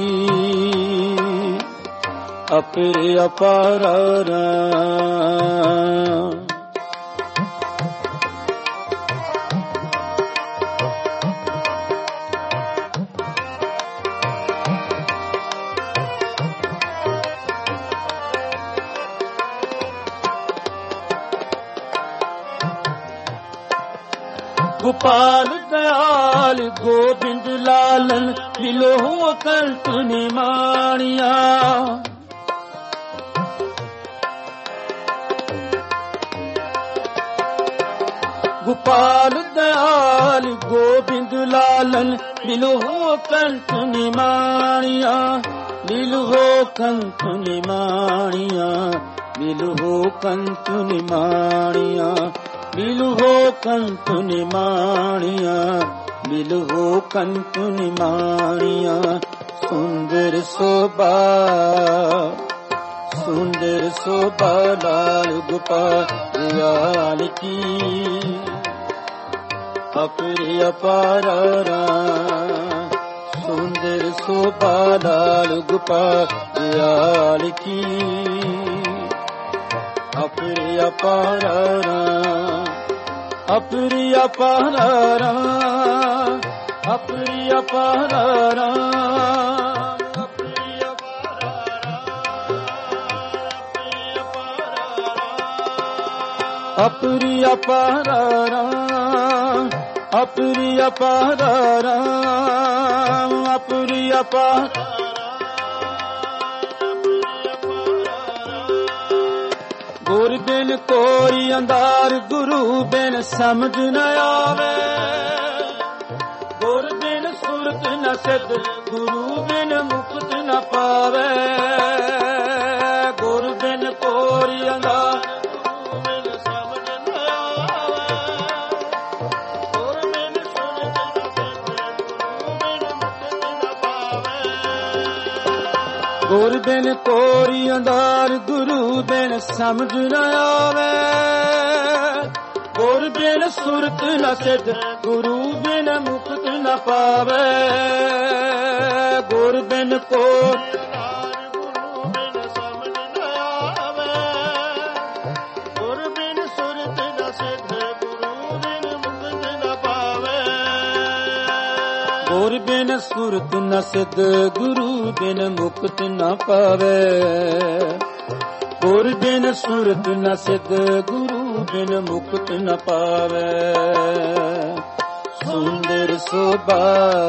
अपरे अपारा गोपाल दयाल गोविंद लालन मिलो कर तूने मानिया गोपाल दयाल ਲਾਲ ਗੋਬਿੰਦ ਲਾਲਨ ਮਿਲੋ ਕੰਠ ਨਿਮਾਣੀਆਂ, ਮਿਲੋ ਕੰਠ ਨਿਮਾਣੀਆਂ, ਮਿਲੋ ਕੰਠ ਨਿਮਾਣੀਆਂ, ਮਿਲੋ ਕੰਠ ਨਿਮਾਣੀਆਂ, ਮਿਲੋ ਕੰਠ ਨਿਮਾਣੀਆਂ। ਸੁੰਦਰ ਸੋਭਾ, ਸੁੰਦਰ ਸੋਭਾ ਲਾਲ ਗੋਪਾਲ ਕੀ, ਅਪਰੇ ਅਪਾਰਾ। ਸੁੰਦਰ ਸੋਭਾ ਲਾਲ ਗੋਪਾਲ ਕੀ, ਅਪਰੇ ਅਪਾਰਾ, ਅਪਰੇ ਅਪਾਰਾ, ਅਪਰੇ ਅਪਾਰਾ, ਅਪਰੀ ਅਪਾਰਾ, ਅਪਰੀ ਅਪਾਰਾ, ਅਪਰੀ ਅਪਾਰਾ। ਗੁਰ ਬਿਨ ਕੋਈ ਅੰਧਾਰ, ਗੁਰੂ ਬਿਨ ਸਮਝ ਨ ਆਵੇ, ਗੁਰ ਬਿਨ ਸੁਰਤ ਨ ਸਿਧ, ਗੁਰੂ ਬਿਨ ਮੁਕਤ ਨ ਪਾਵੇ। ਗੁਰ ਬਿਨ ਕੋਈ ਅੰਧਾਰ, ਗੁਰ ਬਿਨ ਕੋਰੀ ਅੰਧਾਰ, ਗੁਰੂ ਬਿਨ ਸਮਝ ਨ ਆਵੇ। ਗੁਰ ਬਿਨ ਸੁਰਤ ਨ ਸਿਧ, ਗੁਰੂ ਬਿਨ ਮੁਕਤ ਨ ਪਾਵੇ। ਗੁਰ ਬਿਨ ਕੋਰੀ ਅੰਧਾਰ, ਗੁਰੂ ਬਿਨ ਸਮਝ ਨ ਆਵੇ। ਗੁਰ ਬਿਨ ਸੁਰਤ ਨ ਸਿਧ, ਗੁਰੂ ਬਿਨ ਮੁਕਤ ਨ ਪਾਵੇ। ਗੁਰ ਬਿਨ ਸੁਰਤ ਨ ਸਿਧ, ਗੁਰੂ ਬਿਨ ਮੁਕਤ ਨ ਪਾਵੇ। ਗੁਰ ਬਿਨ ਸੁਰਤ ਨ ਸਿਧ, ਗੁਰੂ ਬਿਨ ਮੁਕਤ ਨ ਪਾਵੇ। ਸੁੰਦਰ ਸੋਭਾ,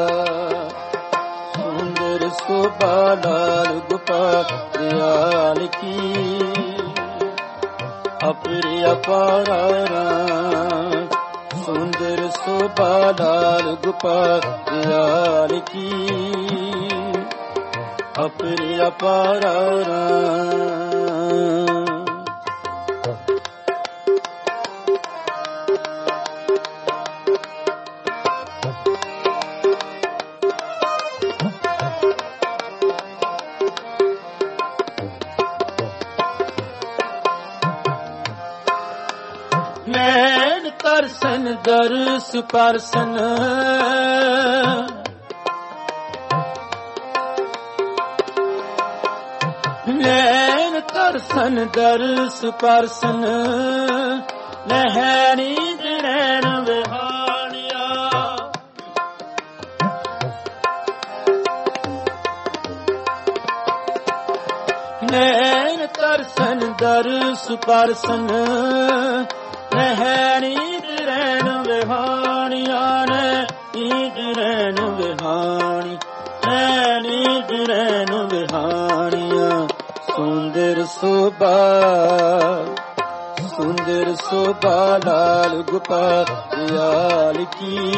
ਸੁੰਦਰ ਸੋਭਾ ਲਾਲ ਗੋਪਾਲ ਕੀ, ਅਪਰੇ ਅਪਾਰਾ। ਸੁੰਦਰ ਸੋਭਾ ਲਾਲ ਗੋਪਾਲ ਕੀ, ਅਪਰੇ ਅਪਾਰਾ। ਨੈਣ ਤਰਸਨ ਦਰਸ ਪਰਸਨ, ਨੈਣ ਤਰਸਨ ਦਰਸ ਪਰਸਨ, ਨਹਿਣੀ ਨੈਣ ਵਿਹਾਣਿਆ। ਨੈਣ ਤਰਸਨ ਦਰਸ ਪਰਸਨ, ਨਹਿਣੀ ਨੈਣ ਵਿਹਾਣੀਆਂ ਨੇ, ਨੀਂਦ ਨੈਣ ਵਿਹਾਣੀ, ਨੀਂਦ ਨੈਣ ਵਿਹਾਣੀਆਂ। ਸੁੰਦਰ ਸੋਭਾ, ਸੁੰਦਰ ਸੋਭਾ ਲਾਲ ਗੋਪਾਲ ਕੀ,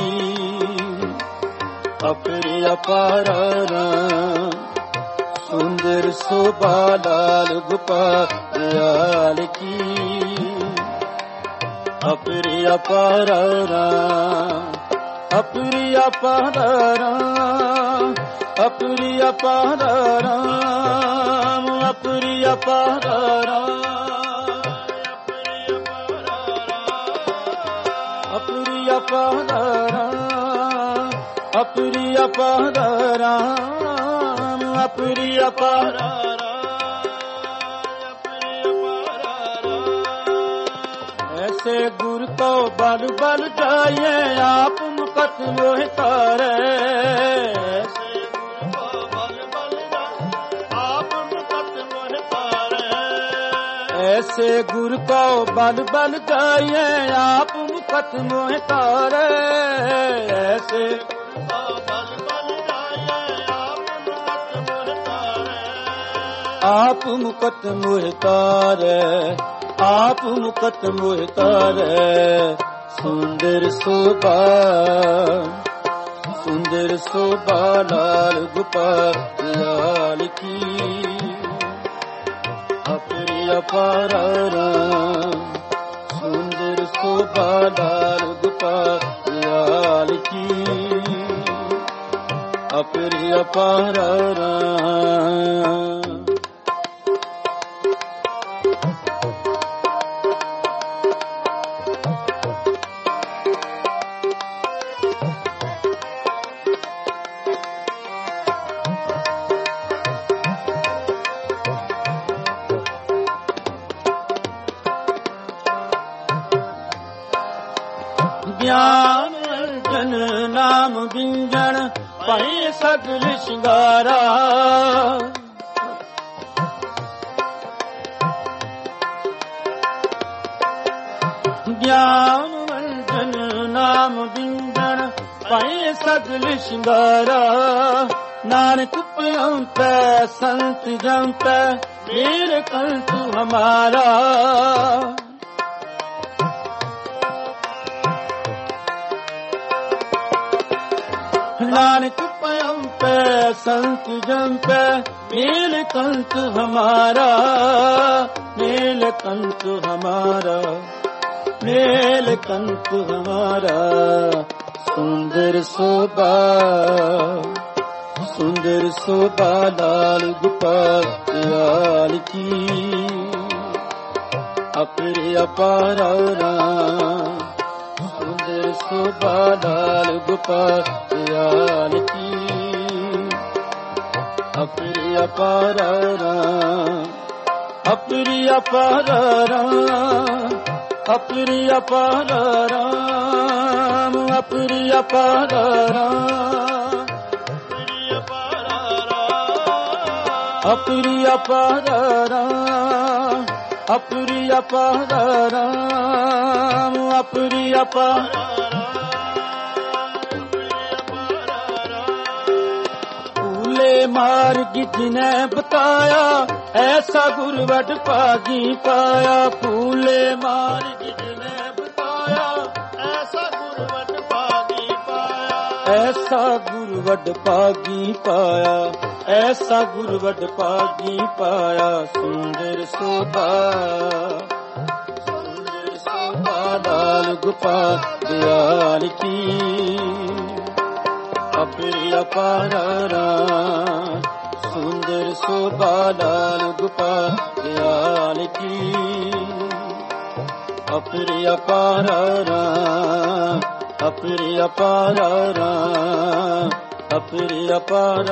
ਅਪਰੇ ਅਪਾਰਾ। ਸੁੰਦਰ ਸੋਭਾ ਲਾਲ ਗੋਪਾਲ ਕੀ, ਅਪਰੇ ਅਪਾਰਾ। ਅਪਰੇ ਅਪਾਰਾ, ਅਪਰੇ ਅਪਾਰਾ, ਅਪਰੇ ਅਪਾਰਾ, ਅਪਰੇ ਅਪਾਰਾ, ਅਪਰੇ ਅਪਾਰਾ, ਅਪਰੇ ਅਪਾਰਾ। ऐसे गुर को बल बल जाइए, आप मुकत मोह तारे। ऐसे गुर को बल बल जाइए, आप मुकत मोह तारे। ऐसे गुर को बल बल जाइए, आप मुकत मोह तारे। ऐसे गुर को बल बल जाइए, आप मुकत मोह तारे। आप मुकत मोह तारे, आप मुकत मोह तारे। ਸੁੰਦਰ ਸੋਭਾ ਲਾਲ ਗੋਪਾਲ ਲਾਲ ਕੀ ਅਪਰੀ ਅਪਾਰ ਰਾਮ ਸੁੰਦਰ ਸੋਭਾ ਲਾਲ ਗੋਪਾਲ ਲਾਲ ਕੀ ਅਪਰੀ ਅਪਾਰ ਰਾਮ। ਗਿਆਨ ਜਨ ਨਾਮ ਬਿੰਜਣ ਭਾਈ ਸਗਲ ਸ਼ਿੰਗਾਰਾ ਗਿਆਨ ਜਨ ਨਾਮ ਬਿੰਜਣ ਭਾਈ ਸਗਲ ਸ਼ਿੰਗਾਰਾ ਨਾਨਕ ਪਿਆਉਂਤੈ ਸੰਤ ਜੰਤੈ ਮੇਰੇ ਕੰਤ ਹਮਾਰਾ ਨਾਨਕ ਪਿਆਉਂਤੈ ਸੰਤ ਜੰਤੈ ਮੇਲ ਕੰਤ ਹਮਾਰਾ ਮੇਲ ਕੰਤ ਹਮਾਰਾ ਮੇਲ ਕੰਤ ਹਮਾਰਾ ਸੁੰਦਰ ਸੋਭਾ ਲਾਲ ਗੋਪਾਲ ਲਾਲ ਕੀ ਅਪਰੇ ਅਪਾਰ ਰਾਮ ਸੁੰਦਰ ਸੋਭਾ ਲਾਲ ਗੋਪਾਲ ਲਾਲ ਕੀ ਅਪਰੇ ਅਪਾਰ ਰਾਮ ਅਪਰੇ ਅਪਾਰ ਰਾਮ ਅਪਰੇ ਅਪਾਰ ਰਾਮ ਅਪਰੇ ਅਪਾਰ ਰਾਮ ਅਪਰੇ ਅਪਾਰ ਰਾਮ ਅਪਰੇ ਅਪਾਰ ਰਾਮ ਅਪਰੇ ਅਪਾਰ ਭੂਲੇ ਮਾਰਗ ਜਿਨੇ ਬਤਾਇਆ ਐਸਾ ਗੁਰਵਟ ਭਾਗੀ ਪਾਇਆ ਭੂਲੇ ਮਾਰਗ ਜਿਨੇ ਬਤਾਇਆ ਐਸਾ ਗੁਰਵਟ ਭਾਗੀ ਪਾਇਆ ਐਸਾ ਗੁਰਵਟ ਭਾਗੀ ਪਾਇਆ ਐਸਾ ਗੁਰਵਟ ਭਾਗੀ ਪਾਇਆ ਸੁੰਦਰ ਸੋਭਾ ਲਾਲ ਗੋਪਾਲ ਲਾਲ ਕੀ ਅਪਰੇ ਅਪਾਰ ਰਾਮ ਸੁੰਦਰ ਸੋਭਾ ਲਾਲ ਗੋਪਾਲ ਲਾਲ ਕੀ ਅਪਰੇ ਅਪਾਰ ਰਾਮ ਅਪਰੇ ਅਪਾਰ ਰਾਮ ਅਪਰੇ ਅਪਾਰ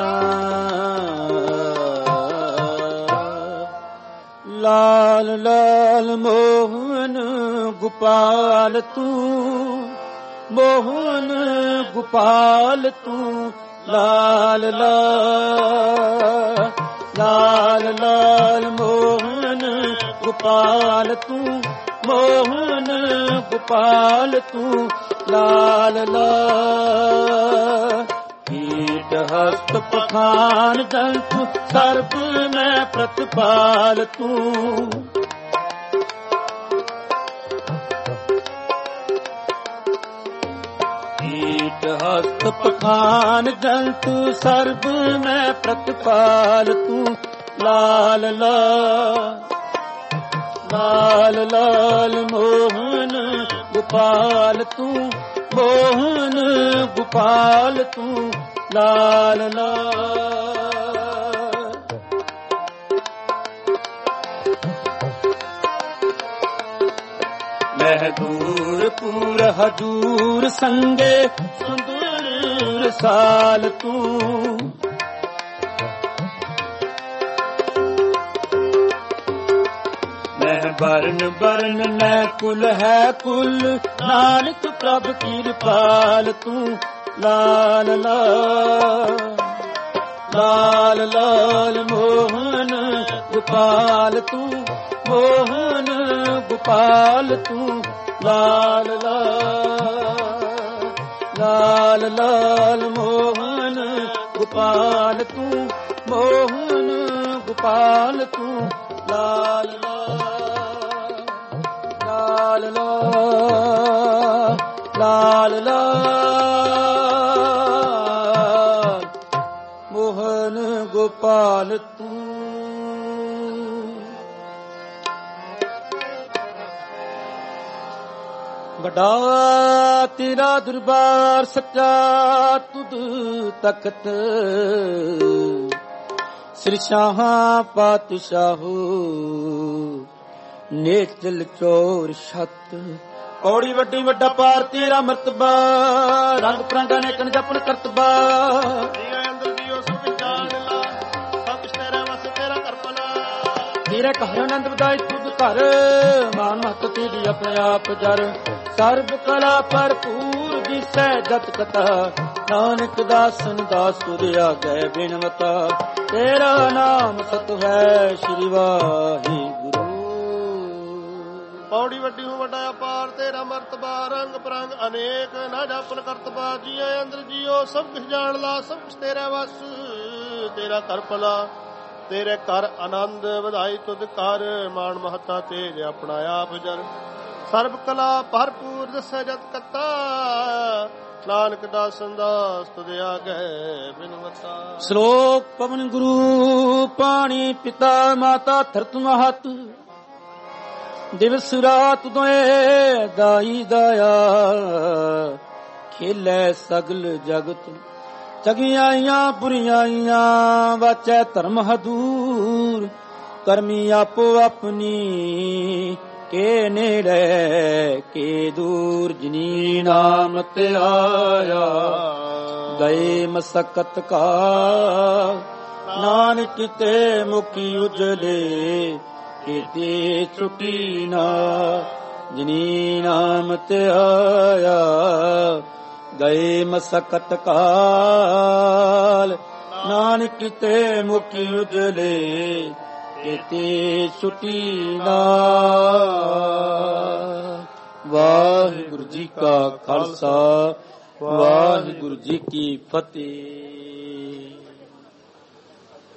ਰਾਮ। ਲਾਲ ਲਾਲ ਮੋਹਨ ਗੋਪਾਲ ਤੂੰ ਮੋਹਨ ਗੋਪਾਲ ਤੂੰ ਲਾਲ ਲਾਲ ਲਾਲ ਮੋਹਨ ਗੋਪਾਲ ਤੂੰ ਮੋਹਨ ਗੋਪਾਲ ਤੂੰ ਲਾਲ ਕੀਟ ਹਸਤ ਪਖਾਨ ਦੰਤ ਸਰਬ ਮੈਂ ਪ੍ਰਤਪਾਲ ਤੂੰ ਕੀਟ ਹਸਤ ਪਖਾਨ ਦੰਤ ਸਰਬ ਮੈਂ ਪ੍ਰਤਪਾਲ ਤੂੰ ਲਾਲ ਲਾਲ ਲਾਲ ਮੋਹਨ ਗੋਪਾਲ ਤੂੰ ਮੋਹਨ ਗੋਪਾਲ ਤੂੰ ਲਾਲ ਮਹਿਦੂਰ ਪੂਰ ਹਜੂਰ ਸੰਗੇ ਸੁੰਦਰ ਰਸਾਲ ਤੂੰ ਬਰਨ ਬਰਨ ਨੈ ਕੁਲ ਹੈ ਕੁਲ ਨਾਨਕ ਪ੍ਰਭ ਕਿਰਪਾਲ ਤੂੰ ਲਾਲ ਲਾਲ ਲਾਲ ਮੋਹਨ ਗੋਪਾਲ ਤੂੰ ਮੋਹਨ ਗੋਪਾਲ ਤੂੰ ਲਾਲ ਲਾਲ ਲਾਲ ਮੋਹਨ ਗੋਪਾਲ ਤੂੰ ਮੋਹਨ ਗੋਪਾਲ ਤੂੰ ਲਾਲ ਲਾਲ ਲਾਲ ਲਾਲ ਲਾਲ ਮੋਹਨ ਗੋਪਾਲ ਤੂੰ। ਵੱਡਾ ਤੇਰਾ ਦਰਬਾਰ ਸੱਚਾ ਤੁਧ ਤਖਤ ਸ੍ਰੀ ਸ਼ਾਹਾਂ ਪਾਤਸ਼ਾਹੂ ਨੇਚਲ ਚੋਰ ਛਤ। ਕੌੜੀ ਵੱਡੀ ਵੱਡਾ ਪਾਰ ਤੇਰਾ ਮਰਤਬਾ ਰੰਗ ਪ੍ਰਾਂਗਾ ਨੇ ਕਨ ਜਪਨ ਕਰਤਬਾ। ਅੰਦਰ ਜੀਓ ਸਭ ਜਾਣ ਲਾ ਸਭ ਤੇਰੇ ਵਸ ਤੇਰਾ ਕਰਪਨਾ। ਤੇਰੇ ਘਰ ਆਨੰਦ ਵਧਾਈ ਤੁਧ ਘਰ ਮਾਨ ਮਹਤ ਤੇਰੀ ਆਪਣੇ ਆਪ ਜਰ। ਸਰਬ ਕਲਾ ਭਰਪੂਰ ਦਿਸੈ ਜਤ ਕਥਾ ਨਾਨਕ ਦਾਸਨ ਦਾਸ ਤੁਧ ਆਗੈ ਬਿਨਵਤਾ। ਤੇਰਾ ਨਾਮ ਸਤ ਹੈ ਸ੍ਰੀ ਵਾਹਿਗੁਰੂ। ਪੌੜੀ ਵੱਡੀ ਹੂੰ ਵੱਡਾ ਅਪਾਰ ਤੇਰਾ ਮਰਤਬਾ ਰੰਗ ਪ੍ਰੰਗ ਅਨੇਕ ਨਾ ਜਾਪਨ ਕਰਤਬਾ। ਜੀਏ ਅੰਦਰ ਜੀਓ ਸਭ ਕੁਛ ਜਾਣ ਲਾ ਸਭ ਕੁਛ ਤੇਰੇ ਵਸ ਤੇਰਾ ਕਰ ਭਲਾ। ਤੇਰੇ ਕਰ ਆਨੰਦ ਵਧਾਈ ਤੁਧ ਕਰ ਮਾਣ ਮਹੱਤਾ ਤੇਜ ਆਪਣਾ ਆਪ ਜਰ। ਸਰਬ ਕਲਾ ਭਰਪੂਰ ਦਸੈ ਜਤ ਕਤਾ ਨਾਨਕ ਦਾਸਨ ਦਾਸ ਤੁਧ ਆਗੈ ਬਿਨਵਤਾ। ਸ਼ਲੋਕ ਪਵਨ ਗੁਰੂ ਪਾਣੀ ਪਿਤਾ ਮਾਤਾ ਧਰਤ ਮਹਤ ਦਿਵਸ ਰਾਤ ਦੋਏ ਦਾਈ ਦਾਇਆ। ਖੇਲੇ ਸਗਲ ਜਗਤ ਚਗਿਆਈਆਂ ਬੁਰੀਆਈਆਂ ਵਾਚੈ ਧਰਮ ਹਦੂਰ। ਕਰਮੀ ਆਪੋ ਆਪਣੀ ਕੇ ਨੇੜੇ ਕੇ ਦੂਰ। ਜਿਨੀ ਨਾਮ ਤੇ ਆਇਆ ਗਏ ਮਸਕਤ ਕਾ ਨਾਨਕ ਤੇ ਮੁਖੀ ਉਜਲੇ ਕੀਤੀ ਛੁਟੀ ਨਾ। ਜਿਨੀ ਨਾਮ ਤੇ ਆਇਆ ਗਏ ਮਸਕਤ ਕਾਲ ਨਾਨਕ ਤੇ ਮੁਖੀ ਉਜਲੇ ਕੀਤੀ ਛੁਟੀ ਨਾ। ਵਾਹਿਗੁਰੂ ਜੀ ਕਾ ਖਾਲਸਾ ਵਾਹਿਗੁਰੂ ਜੀ ਕੀ ਫਤਿਹ।